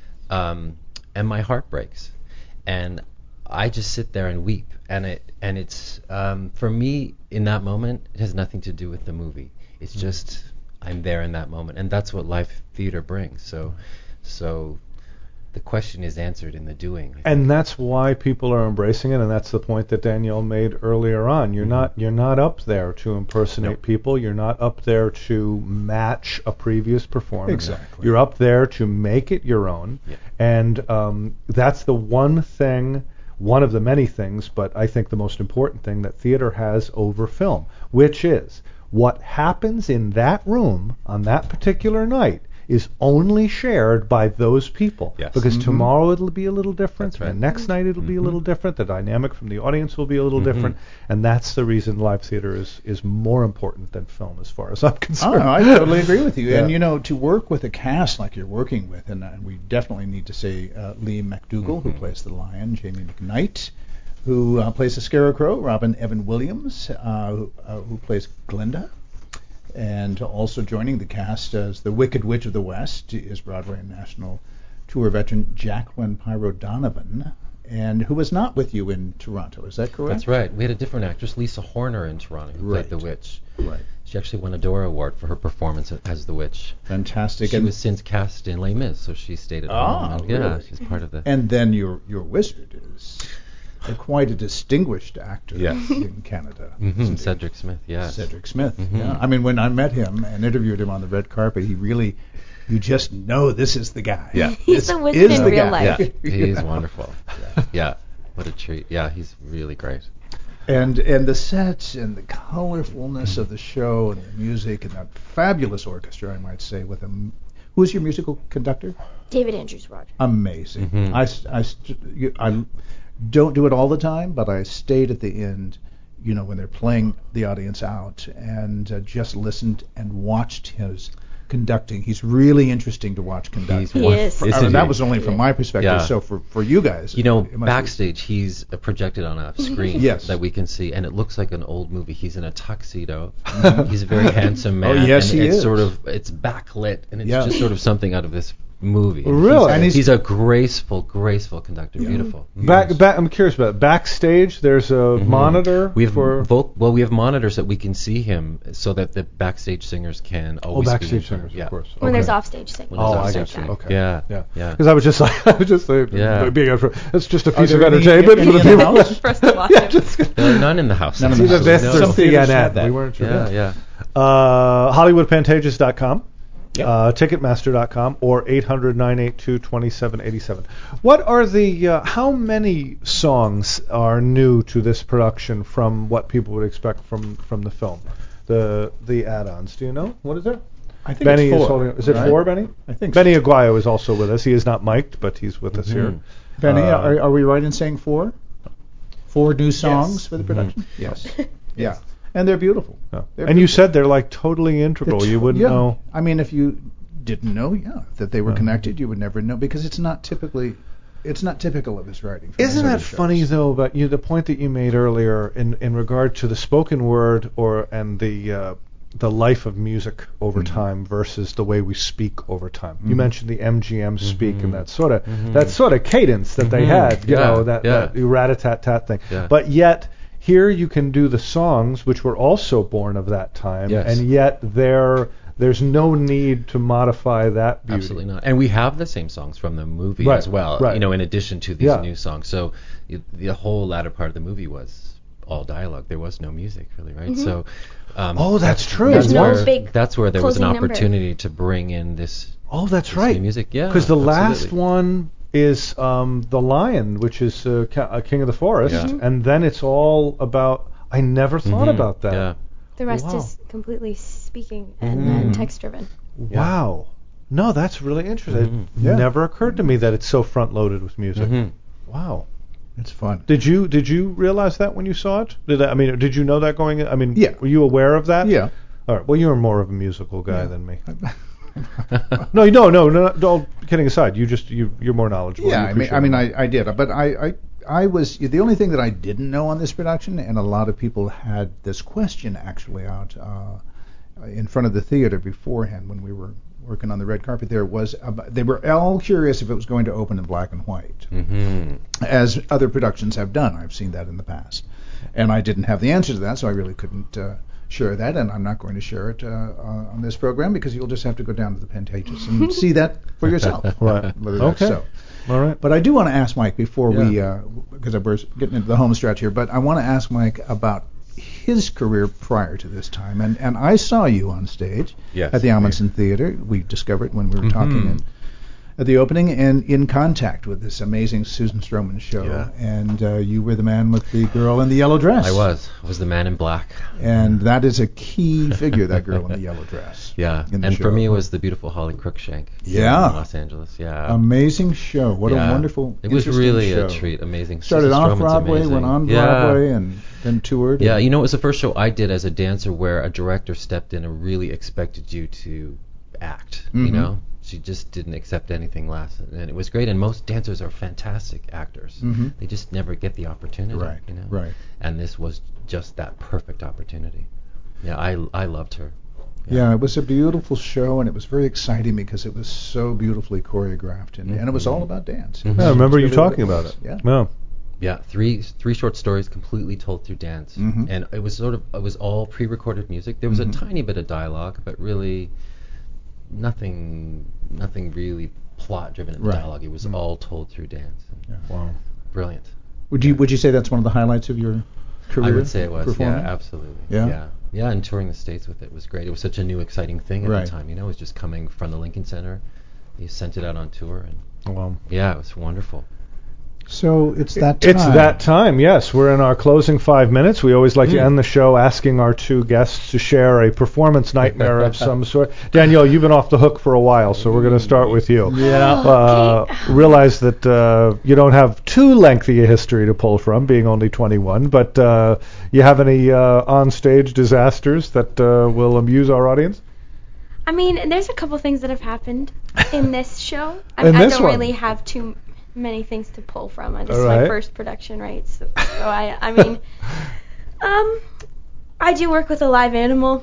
um, and my heart breaks, and I just sit there and weep, and it and it's um, for me in that moment, it has nothing to do with the movie. It's Mm. just I'm there in that moment, and that's what live theater brings. So, so the question is answered in the doing. I think. And that's why people are embracing it, and that's the point that Danielle made earlier on. You're Mhm. not you're not up there to impersonate Nope. people. You're not up there to match a previous performance. Exactly. You're up there to make it your own, Yeah. and um, that's the one thing, one of the many things, but I think the most important thing that theater has over film, which is what happens in that room on that particular night is only shared by those people. Yes. Because Mhm. tomorrow it'll be a little different, That's right. and next night it'll be a Mhm. little different. The dynamic from the audience will be a little Mhm. different, and that's the reason live theater is, is more important than film, as far as I'm Oh, concerned. I totally agree with you. Yeah. And you know, to work with a cast like you're working with, and uh, we definitely need to say uh, Lee McDougall, who Mhm. plays the lion, Jamie McKnight, who uh, plays the Scarecrow, Robin Evan Williams, uh, who, uh, who plays Glinda, and also joining the cast as the Wicked Witch of the West is Broadway and National Tour veteran Jacqueline Pyro Donovan, and who was not with you in Toronto. Is that correct? That's right. We had a different actress, Lisa Horner, in Toronto, who Right. played the witch. Right. She actually won a Dora Award for her performance as the witch. Fantastic. She and, was since cast in Les Mis, so she stayed at Ah, home. And yeah, really? she's part of the. and then your your wizard is a quite a distinguished actor Yes. in Canada. Mhm, isn't he? Cedric Smith, yeah. Cedric Smith. Mhm. Yeah. I mean, when I met him and interviewed him on the red carpet, he really, you just know this is the guy. Yeah. He's This a wizard is in the real guy. life. Yeah, he is wonderful. Yeah, what a treat. Yeah, he's really great. And and the sets and the colorfulness of the show and the music and that fabulous orchestra, I might say, with him. Who is your musical conductor? David Andrews Rogers. Amazing. Mhm. I, s- I st- you- I don't do it all the time, but I stayed at the end, you know, when they're playing the audience out, and uh, just listened and watched his conducting. He's really interesting to watch conduct. He is. For, I mean, that was only from my perspective. Yeah. So for, for you guys, You know, it must backstage, he's uh, projected on a screen Yes. that we can see, and it looks like an old movie. He's in a tuxedo. He's a very handsome man. Oh, yes, and he it's is. sort of it's backlit, and it's Yeah. just sort of something out of this movie. Really? He's, And he's- he's a graceful, graceful conductor. Beautiful. Back, back, I'm curious about it. Backstage. There's a monitor We have for. voc- well, we have monitors that we can see him, so that the backstage singers can Oh, always. be backstage in front. singers, yeah. of course. When Okay. there's offstage singing. When Oh, there's I offstage got you. singing. Okay. Yeah. Yeah. Yeah. Because I was just like, I was just like, Yeah. being a, it's just a Are piece of there any- entertainment any for the in the people. house? For us to watch Yeah, him. just There are none in the house. None in see the the house. best No. of Some theaters C N have N. that. We weren't sure. Yeah, yeah. Uh, Hollywood Pantages dot com. Yep. Uh, Ticketmaster dot com or eight hundred, nine eight two, two seven eight seven. What are the uh, how many songs are new to this production from what people would expect from, from the film? The the add-ons. Do you know? What is there? I think Benny it's four. is holding. Is it right? four, Benny? I think Benny Aguayo is also with us. He is not mic'd, but he's with us here. so. Benny, Uh, are, are we right in saying four? Four new songs for the production? Mm-hmm. Yes. Yeah. And they're beautiful. Yeah. They're And you beautiful. said they're like totally integral. They're You to- wouldn't yeah. know. I mean, if you didn't know, yeah, that they were Yeah. connected, you would never know because it's not typically, it's not typical of his writing. for Isn't these that other shows. funny though? About you, the point that you made earlier in, in regard to the spoken word or and the uh, the life of music over Mhm. time versus the way we speak over time. You Mhm. mentioned the M G M speak Mhm. and that sort of Mhm. that sort of cadence that they Mhm. had. You Yeah, know that, yeah. that rat-a-tat-tat thing. Yeah. But yet here you can do the songs which were also born of that time, Yes. and yet there there's no need to modify that beauty. Absolutely not. And we have the same songs from the movie Right, as well, right. you know, in addition to these Yeah. new songs. So it, the whole latter part of the movie was all dialogue. There was no music, really, right? Mhm. So um, Oh, that's true. That's There's no where, big that's where there was an closing number. opportunity to bring in this, Oh, that's this right. new music. Yeah, Because the last absolutely. one is um, the Lion, which is uh, Ca- uh, King of the Forest, Yeah. Mhm. and then it's all about. I never thought Mhm. about that. Yeah. The rest Wow. is completely speaking and, Mhm. and text driven. Wow. No, that's really interesting. Mhm. It Yeah. never occurred to me that it's so front loaded with music. Mhm. Wow. It's fun. Did you did you realize that when you saw it? Did that, I mean, did you know that going in? I mean, Yeah. were you aware of that? Yeah. All right. Well, you're more of a musical guy Yeah. than me. No, no, no, no, no. All kidding aside, you just you you're more knowledgeable. Yeah, You I mean, appreciate I mean, it. I, I did, but I, I, I was the only thing that I didn't know on this production, and a lot of people had this question actually out uh, in front of the theater beforehand when we were working on the red carpet. There was about, they were all curious if it was going to open in black and white, Mhm. as other productions have done. I've seen that in the past, and I didn't have the answer to that, so I really couldn't uh, share that, and I'm not going to share it uh, uh, on this program because you'll just have to go down to the Pantages and see that for yourself. Right. Whether that's Okay. so. All right. But I do want to ask Mike before we, Yeah. because we're getting into the home stretch here, but I want to ask Mike about his career prior to this time. And and I saw you on stage Yes. at the Amundsen Theater. We discovered when we were talking Mhm. in, at the opening, and in contact with this amazing Susan Stroman show. Yeah. And uh, you were the man with the girl in the yellow dress. I was. I was the man in black. And that is a key figure, that girl in the yellow dress. Yeah. in the And for show. me, it was the beautiful Holly Cruikshank. Yeah. In Los Angeles. Yeah. Amazing show. What Yeah. a wonderful, It was interesting really show. a treat. Amazing. Started Susan off Stroman's Broadway, amazing. went on Yeah. Broadway, and then toured. Yeah, and- you know, it was the first show I did as a dancer where a director stepped in and really expected you to act. Mhm. You know, she just didn't accept anything less, and it was great. And most dancers are fantastic actors. Mhm. They just never get the opportunity. Right, You know. right. And this was just that perfect opportunity. Yeah, I I loved her. Yeah, it was a beautiful show, and it was very exciting because it was so beautifully choreographed, and, and it was all about dance. Mhm. Yeah, I remember you That's really talking what about was. it. Yeah. Yeah. Yeah, three three short stories completely told through dance, Mhm. and it was sort of it was all pre-recorded music. There was Mhm. a tiny bit of dialogue, but really nothing nothing really plot-driven in the Right. dialogue. It was Mhm. all told through dance. And Wow. Brilliant. Would you Would you say that's one of the highlights of your career? I would say it was. performing? Yeah, absolutely. Yeah? yeah, yeah. And touring the states with it was great. It was such a new, exciting thing at Right. the time. You know, it was just coming from the Lincoln Center. You sent it out on tour, and Wow. yeah, it was wonderful. So it's that time. It's that time, yes. We're in our closing five minutes. We always like to Mm. end the show asking our two guests to share a performance nightmare of some sort. Danielle, you've been off the hook for a while, so we're going to start with you. Yeah. Uh, realize that uh, you don't have too lengthy a history to pull from, being only twenty-one, but uh, you have any uh, on-stage disasters that uh, will amuse our audience? I mean, there's a couple things that have happened in this show. I, In I this don't one? really have too many things to pull from. This is Alright. my first production, right? So, so I, I mean, um, I do work with a live animal.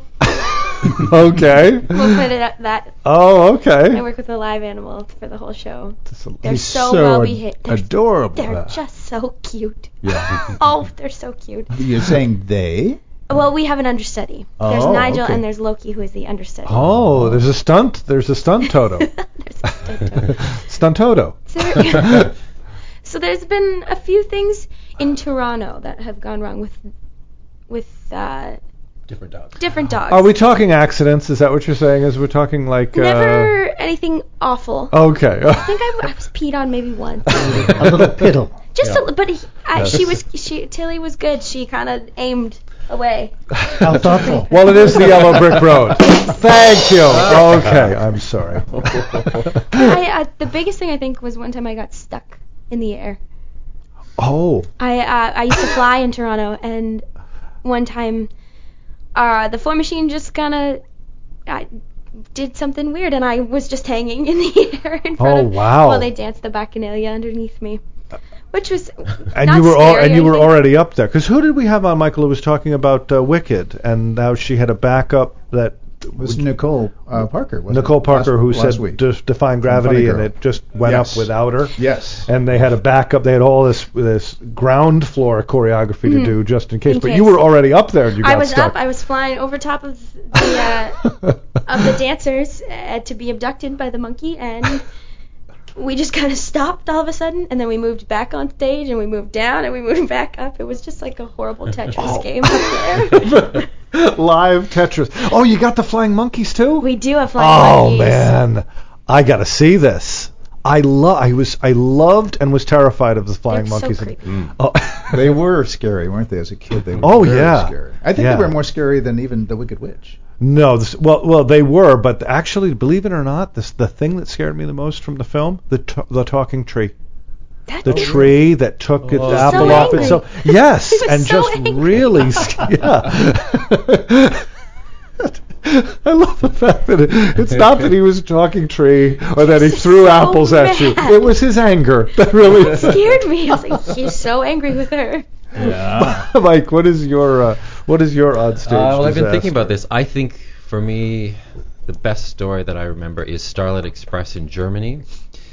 Okay. We'll put it at that. Oh, I okay. work with a live animal for the whole show. They're He's so, so well ad- behaved. They're, adorable. they're just so cute. Yeah. Oh, they're so cute. You're saying they? Well, we have an understudy. There's Oh, Nigel okay. and there's Loki, who is the understudy. Oh, there's a stunt. There's a stunt Toto. There's a stunt Toto. Stunt Toto. So, there- so there's been a few things in Toronto that have gone wrong with with uh, Different dogs. different dogs. Are we talking accidents? Is that what you're saying? Is we're talking like? Never anything awful. Uh, okay. I think I, I was peed on maybe once. A little piddle. Just a, but he, I, Yes. she was she Tilly was good. She kind of aimed away. How thoughtful. Well, it is the Yellow Brick Road. Thank you. Okay, I'm sorry. I, I, the biggest thing I think was one time I got stuck in the air. Oh. I uh, I used to fly in Toronto, and one time uh, the floor machine just kind of I did something weird, and I was just hanging in the air in front Oh, of wow. while they danced the bacchanalia underneath me, which was And not you were al- scary and or you were anything. already up there. Because who did we have on? Michael, who was talking about uh, Wicked, and now she had a backup that It was Nicole uh, Parker, wasn't Nicole it? Parker, last, who last said week. de- define gravity, Funny and Girl. it just went Yes. up without her. Yes. And they had a backup. They had all this this ground floor choreography to do just in case. In but case. you were already up there, and you got I was stuck. up. I was flying over top of the uh, of the dancers uh, to be abducted by the monkey, and we just kind of stopped all of a sudden, and then we moved back on stage, and we moved down, and we moved back up. It was just like a horrible Tetris Oh. game up there. Live Tetris. Oh, you got the flying monkeys too? We do have flying Oh monkeys. man, I gotta see this. I love. I was. I loved and was terrified of the flying They're so monkeys. creepy. Oh. They were scary, weren't they? As a kid, they were Oh, very yeah. scary. I think Yeah. they were more scary than even the Wicked Witch. No, this, well, well, they were, but actually, believe it or not, this the thing that scared me the most from the film, the t- the talking tree, That the thing- tree that took its Oh. apple So off angry. its. So yes, He was and so just angry. really, sc- yeah. I love the fact that it, it's not that he was a talking tree or that he threw So apples at you. mad. It was his anger that really scared me. I was like, he's so angry with her. Yeah. Mike, what is your uh, what is your on stage? Uh, well, I've been disaster? thinking about this. I think for me, the best story that I remember is Starlight Express in Germany.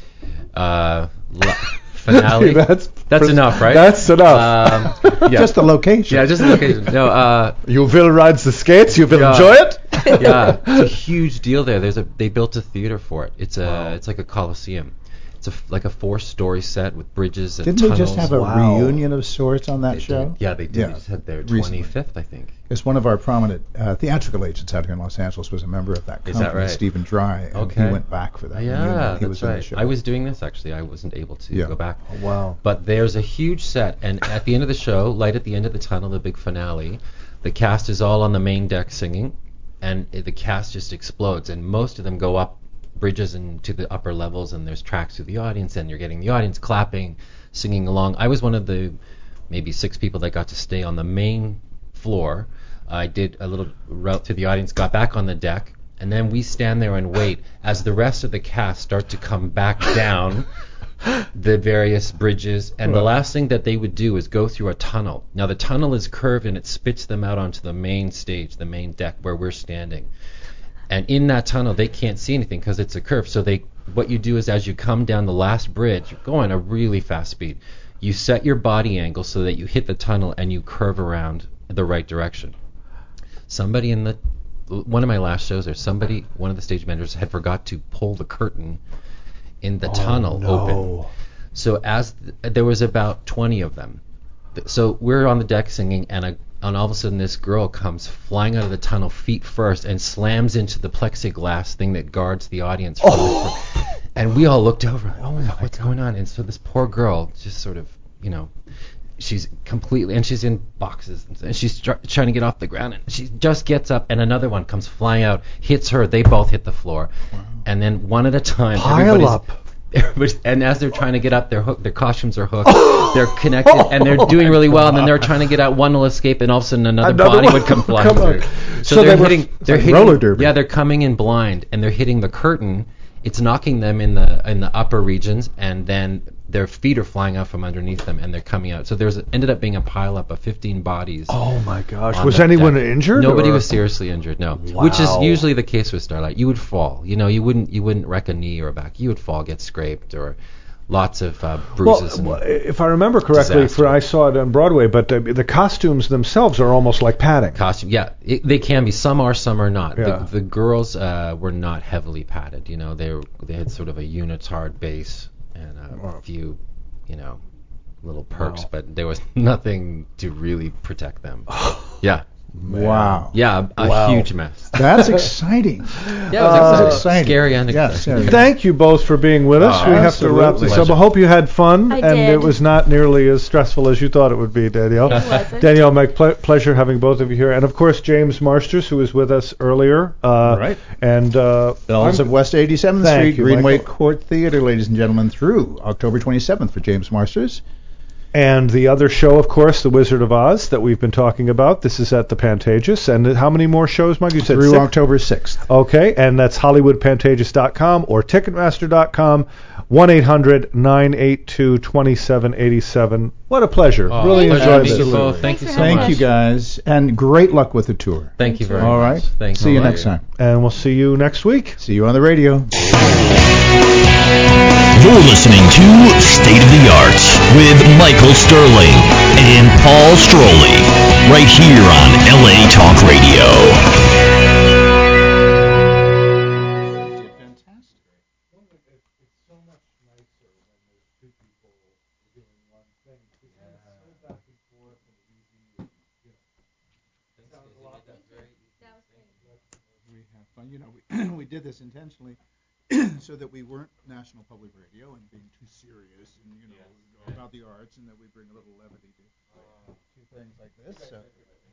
Uh, la- finale. that's That's enough, right? That's enough. Um, yeah. Just the location. yeah, just the location. No, uh, You will rides the skates. You will Yeah. enjoy it. yeah, it's a huge deal there. There's a they built a theater for it. It's a it's like a coliseum. It's a f- like a four-story set with bridges and Didn't tunnels. they just have a Wow. reunion of sorts on that They show? did. Yeah, they did. Yeah, They just had their recently. twenty-fifth, I think. Because one of our prominent uh, theatrical agents out here in Los Angeles was a member of that Is company, that right? Stephen Dry, and Okay. he went back for that. Uh, reunion. yeah, he that's was in the right. show. I was doing this actually. I wasn't able to Yeah. go back. Wow. But there's a huge set, and at the end of the show, light at the end of the tunnel, the big finale, the cast is all on the main deck singing, and i- the cast just explodes, and most of them go up bridges and to the upper levels, and there's tracks to the audience, and you're getting the audience clapping, singing along. I was one of the maybe six people that got to stay on the main floor. I did a little route to the audience, got back on the deck, and then we stand there and wait as the rest of the cast start to come back down the various bridges, and the last thing that they would do is go through a tunnel. Now the tunnel is curved and it spits them out onto the main stage, the main deck where we're standing. And in that tunnel they can't see anything because it's a curve. So they, what you do is as you come down the last bridge, you're going at a really fast speed. You set your body angle so that you hit the tunnel and you curve around the right direction. Somebody in the one of my last shows, or somebody, one of the stage managers had forgot to pull the curtain in the tunnel no. open. So as th- there was about twenty of them. Th- So we're on the deck singing, and a, and all of a sudden this girl comes flying out of the tunnel feet first and slams into the plexiglass thing that guards the audience. From Oh. the, and we all looked over. Oh my God, what's going on? And so this poor girl just sort of, you know, she's completely, and she's in boxes, and she's tr- trying to get off the ground, and she just gets up, and another one comes flying out, hits her. They both hit the floor, and then one at a time. Pile everybody's- up. everybody's- and as they're trying to get up, their hook, their costumes are hooked, they're connected, and they're doing really well. And then they're trying to get out. One will escape, and all of a sudden another, Another body one would come will flying come out. through. So, So they're they were hitting. They're like hitting. roller derby. Yeah, they're coming in blind, and they're hitting the curtain. It's knocking them in the in the upper regions, and then their feet are flying out from underneath them, and they're coming out. So there's ended up being a pileup of fifteen bodies. Oh my gosh! on Was the anyone deck. injured? Nobody or? was seriously injured. No, which is Wow. usually the case with Starlight. You would fall. You know, you wouldn't you wouldn't wreck a knee or a back. You would fall, get scraped, or lots of uh, bruises. Well, and if I remember correctly, disaster. for I saw it on Broadway, but uh, the costumes themselves are almost like padding. costume. Yeah, it, they can be. Some are, some are not. Yeah. The, the girls uh, were not heavily padded. You know, they were, they had sort of a unitard base and a few, you know, little perks, Wow. but there was nothing to really protect them. yeah, Wow. yeah, a, a Wow. huge mess. That's exciting. Yeah, it was Uh, exciting. exciting. Scary and Yes, exciting. yes. Thank you both for being with us. Oh, we have to wrap this absolutely. up. I hope you had fun, I and did. it was not nearly as stressful as you thought it would be, Danielle. It wasn't. Danielle, my ple- pleasure having both of you here, and of course James Marsters, who was with us earlier. Uh, Right. And uh, Bells I'm- of West eighty-seventh Thank Street, you, Greenway Michael. Court Theater, ladies and gentlemen, through October twenty-seventh for James Marsters. And the other show, of course, The Wizard of Oz, that we've been talking about. This is at the Pantages. And how many more shows, Mike? You said Through six? October sixth. Okay, and that's Hollywood Pantages dot com or Ticketmaster dot com, one eight hundred nine eight two two seven eight seven. What a pleasure. Oh, really pleasure enjoyed to meet this. you both. Thank Thanks you for so having much. Thank you, guys, and great luck with the tour. Thank you very All much. right. Thanks. See you Bye. next time. And we'll see you next week. See you on the radio. You're listening to State of the Art with Michael Sterling and Paul Strolley, right here on L A Talk Radio. We have fun. You know, we, we did this intentionally so that we weren't National Public Radio and being too serious and, you know, about the arts, and that we bring a little levity to, to things like this. So